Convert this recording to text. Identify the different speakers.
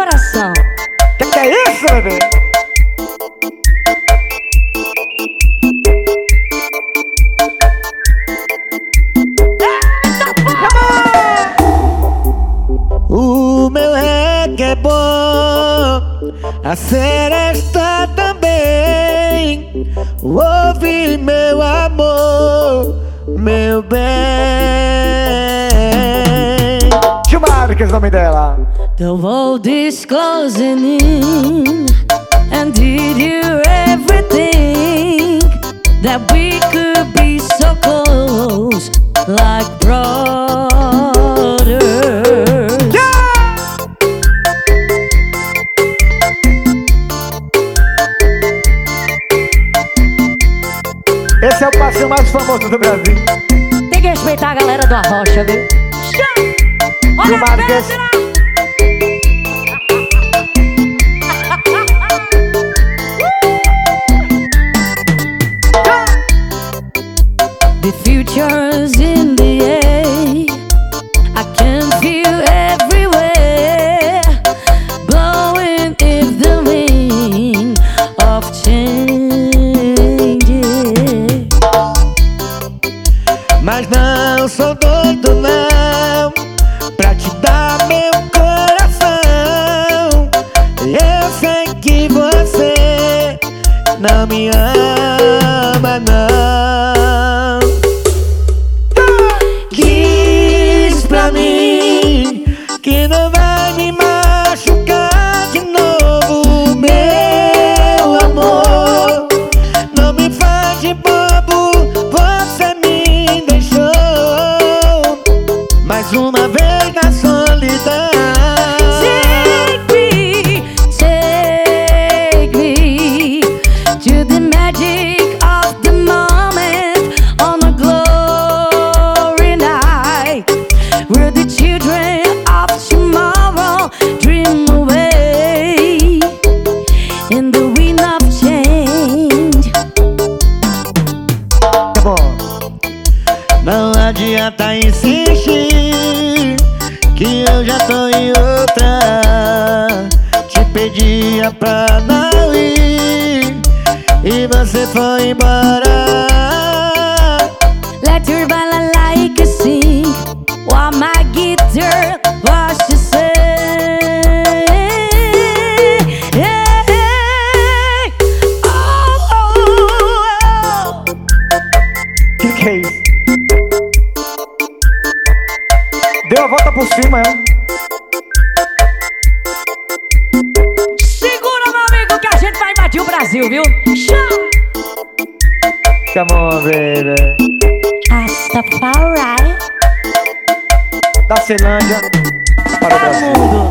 Speaker 1: coração.
Speaker 2: Que é isso, bebê?
Speaker 3: O meu reggae é bom, a seresta também. Ouve, meu amor, meu bem.
Speaker 2: Gilmar, que é o nome dela.
Speaker 1: The world is closing in, and did you ever think that we could be so close, like brothers?
Speaker 2: Esse é o passeio mais famoso do Brasil.
Speaker 1: Tem que respeitar a galera do Arrocha, viu? Olha
Speaker 2: Gilmar,
Speaker 1: a
Speaker 2: que é-
Speaker 1: pedra! The future's in the air, I can feel everywhere, blowing in the wind of change.
Speaker 3: Mas não sou doido não, pra te dar meu coração. Eu sei que você não me ama não. Diz pra mim que não vai me machucar de novo, meu amor. Não me faz de bobo, você me deixou mais uma vez na solidão.
Speaker 1: Take me to the magic of the moment on a glory night, where the children of tomorrow dream away in the wind of change.
Speaker 2: Tá bom.
Speaker 3: Não adianta insistir, que eu já tô em outra. Te pedia pra não ir e você foi embora.
Speaker 1: Let your balalaika sing while my guitar was to say. Oh.
Speaker 2: Que é isso? Deu a volta por cima, é?
Speaker 1: Segura, meu amigo, que a gente vai invadir o Brasil, viu?
Speaker 2: Come on, baby.
Speaker 1: Rastafari.
Speaker 2: Da Ceilândia para o Brasil.
Speaker 1: Mundo.